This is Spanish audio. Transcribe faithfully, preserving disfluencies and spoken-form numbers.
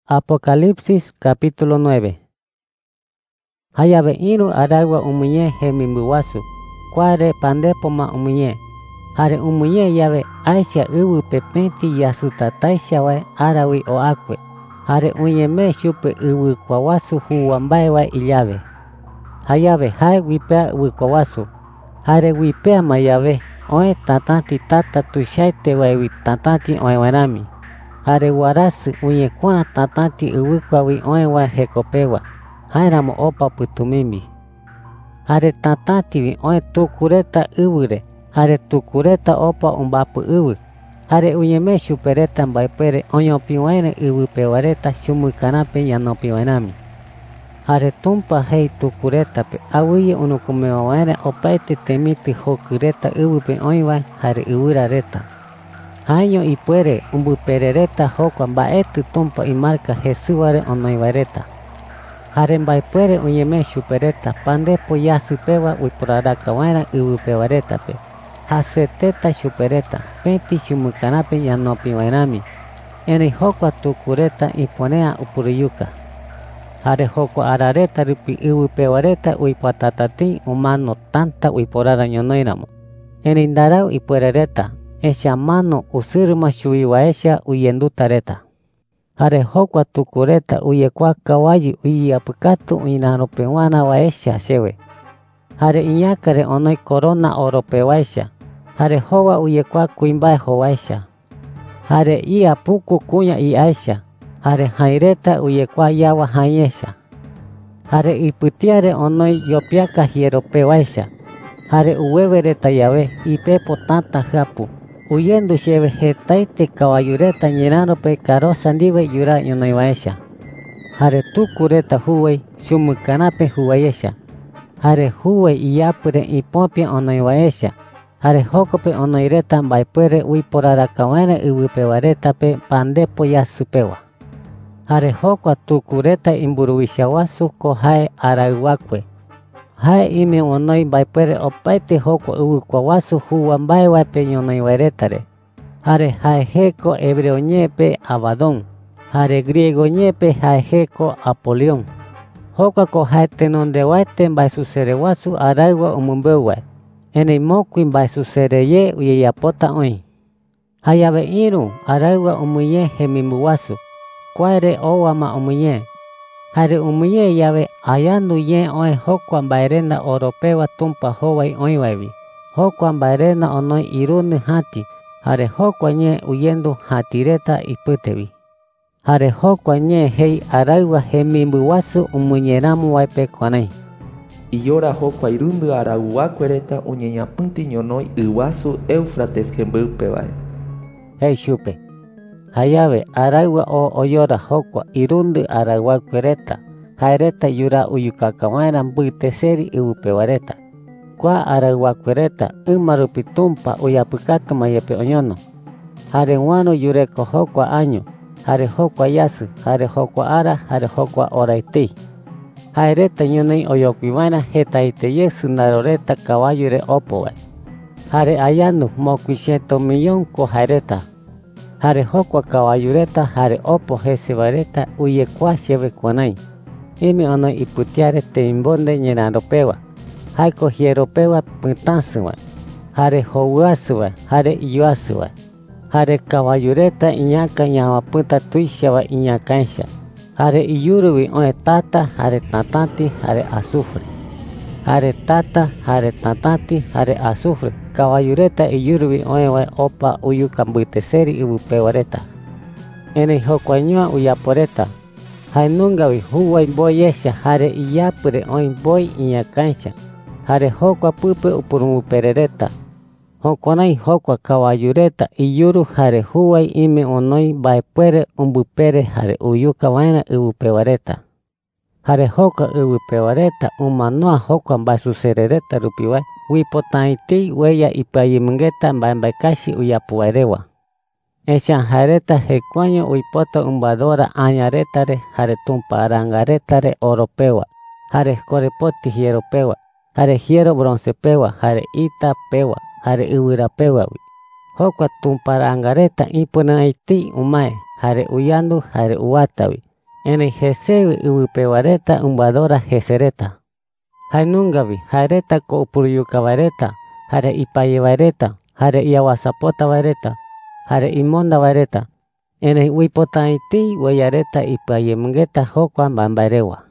Apocalipsis capítulo nueve. Hayave iru aragua umuye hemimbuwasu, kuare pandepo ma umuye. Hare umuye yave aisha uwu pepenti yasutatai wae arawi o akwe. Hare unyeme shupe uwu kwawasu huwambae wae iyave. Hayave hai wipea uwu kwawasu. Hare wipea mayave oe tatanti tata tushaite wae wi tatanti oe warami. Hare warasu unye kwa tatanti uwukwa wi oe wae hekopewa. Hairamo opa putumimbi. Hare tatanti wi oe tukureta uwure. Hare tukureta opa umbapu uwu. Hare unyeme supereta mbaipere onyopiwaine uwu pewareta shumukanape yanopiwainami. Hare tumpa hei tukureta pe awuye unukumewawaine opaite temiti hokureta uwu pe oiwa hare uwura reta. Haño ipuere umbuperereta hokwa mbaetu tumpa imarka Jesuare onoiwareta. Hare mbaipuere unyeme supereta pandepo yasupewa wiporaraka waira uwu pewareta pe. Haseteta supereta penti shumukanape yanopi wairami. Eni hokwa tukureta iponea upuruyuka. Hare hokwa arareta rupi uwu pewareta uipatatati umano tanta uiporara nyonoiramo. Eni ndarau ipuerereta. Esha mano usuruma shui waesha uyendutareta. Hare hokwa tukureta uyekwa kawaji uyapukatu uinaropewana waesha shewe. Hare inyakare onoi corona orope waesha. Hare hoa uyekwa kuimbae howaesha. Hare ia puku kunya iaesha. Hare haireta uyekwa yawa haiesha. Hare iputiare onoi yopiaka hierope waesha. Hare uwevereta yawe ipepo tanta hapu. Uyendo sheve hetaite kawayureta nyirano pe karosa ndiwe yura yonoiwaesha. Hare tukureta huwei shumukanape huwayesha. Hare huwei iyapure ipopia onoiwaesha. Hare hokope onoireta mbaipuere uiporarakawaine uwipewareta pe pandepo yasupewa. Hare hokwa tukureta imburuwishawasu ko hae arauwakwe. Hae ime onoi baipuere opaite hokwa uwu kwawasu huwambae wape nyonoi waretare. Hare hae heko hebreo nyepe Abadón. Hare griego nyepe hae heko Apolión. Hokwa ko hae tenonde waite mbai suserewasu aragua umumbewa. Ene mokui mbai susereye uyeyapota oi. Hayave iru aragua umuye hemimbuwasu. Kwaere owama umuye. Hare umuye yave ayandu ye oe hokwa mbaerena oropewa tumpa howai oiwaivi. Hokwa mbaerena onoi irunu hati. Hare hokwa nye uyendu hatireta iputevi. Hare hokwa nye hei aragua hemimbuwasu umunyeramu waipe kwanai. Iyora hokwa irundu arauakwereta uñeñapinti ñonoi iwasu Eufrates kembupevae. Hei shupe. Hayave aragua o oyora hokwa irundu arauakwereta. Haereta yura uyukakawaira mbuteseri upewareta. Kwa arauakwereta umarupi tumpa uyapukatu mayepe onyono. Hare wano yureko hokwa año. Hare hokwa yasu. Hare hokwa ara. Hare hokwa oraitei. Haereta nyonei oyokuiwaira hetaite yesu naroreta kawayure opowe. Hare ayanu mokuisheto millón ko haereta. Hare hokwa kawayureta hare opo jesevareta uyekwa sheve kwanai. Ime ono iputiare te imbonde nyeraropewa. Haiko hieropewa putansuwa. Hare houasuwa. Hare iyuasuwa. Hare kawayureta iñaka ñamaputa tuishawa iñakansha. Hare iyuruwi oe tata hare tatanti hare azufre. Hare tata hare tatanti hare azufre. Kawayureta iyuruwi oewa opa uyukambuteseri ubupewareta. Ene hokwañua uyaporeta. Hainungawi huwai boyesha hare iyapure oin boy iñakansha. Hare hokwa pupe upurumuperereta. Hokonai hokwa kawayureta iyuru hare huwai ime onoi baipuere umbupere hare uyuka waina ubupewareta. Hare hokwa ubupewareta umanoa hokwa basuserereta rupiwai. Wipotaiti weya ipayimungeta mbaimbaikashi uyapuairewa. Esha hareta hekwaño uipota umbadora añaretare hare tumpa arangaretare oropewa. Hare korepoti hieropewa. Hare hiero broncepewa. Hare ita pewa. Hare uwirapewa. Hokwa tumpa arangareta ipunaiti umae. Hare uyandu hare uwatawi. Erei Jesevi iwipewareta umbadora Jesereta. Hainungavi jareta ko'upuruyukavareta, jare ipayevareta, jare iawasapotavaereta, jare imondavareta. Erei wipotaiti weyareta ipayemungueta jokua mbambaerewa.